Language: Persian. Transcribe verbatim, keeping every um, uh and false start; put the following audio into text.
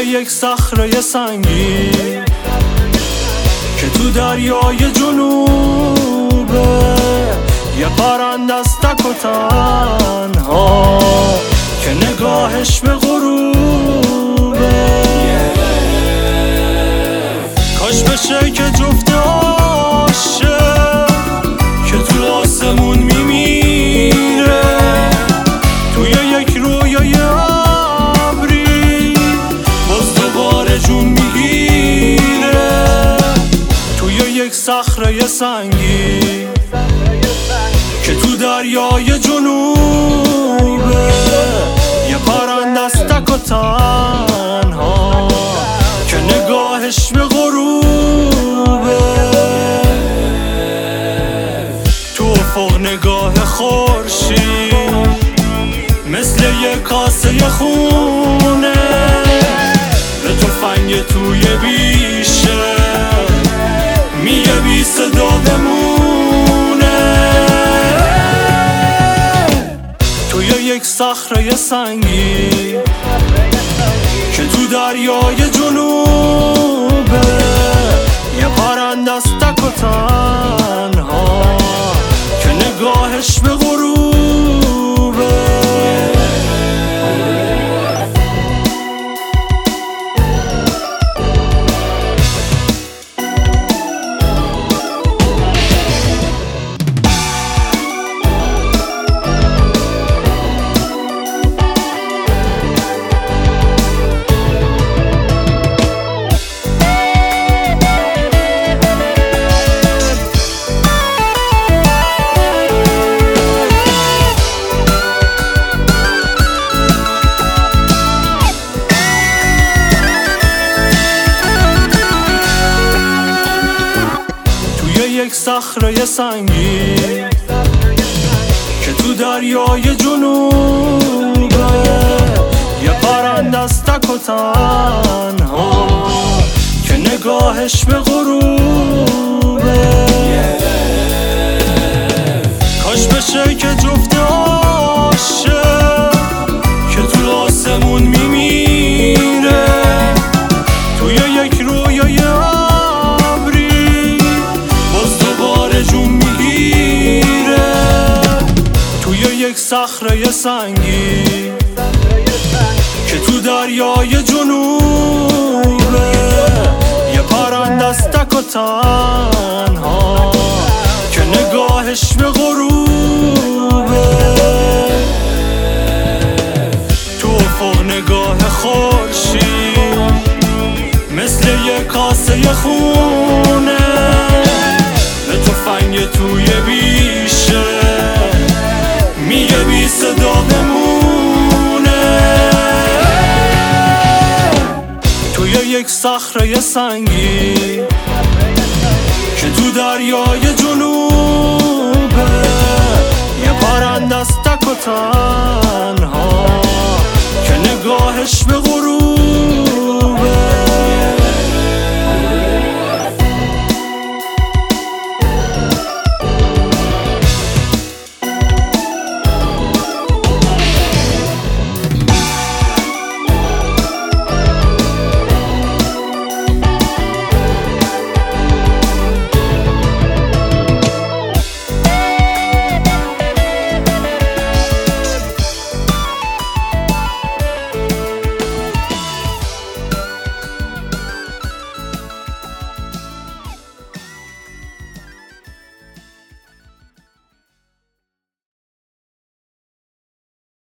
یک صخره سنگی که تو دریای جنوبه، یه پرنده است تک و تنها که نگاهش به غروبه. کاش بشه که جفت عاشق که تو آسمون میمیره توی یک رویای ابری باز دوباره جون میگیره، توی یک صخره سنگی که تو دریای جنوبه، یه پرنده است تک و تنها که نگاهش به غروبه. تو افق نگاه خورشید مثل یه کاسه خونه به تفنگ توی بیشه میگه بی صدا بمونه. توی یک صخره سنگی که تو دریای جنوبه، یه پرنده است تک و تنها که نگاهش به غروبه. یک صخره سنگی که تو دریای جنوبه، یه پرنده است تک و تنها که نگاهش به غروبه. کاش بشه که جفت عاشق که تو آسمون میمیره توی یک رویای یک صخره سنگی که تو دریای جنوبه، یه پرنده است تک و تنها که نگاهش به غروبه. تو افق نگاه خورشید مثل یه کاسه خونه به تفنگ توی بیشه میگه بی صدا بمونه. توی یک صخره سنگی که تو دریای جنوبه، یه پرنده است تک و تنها که نگاهش به غروبه.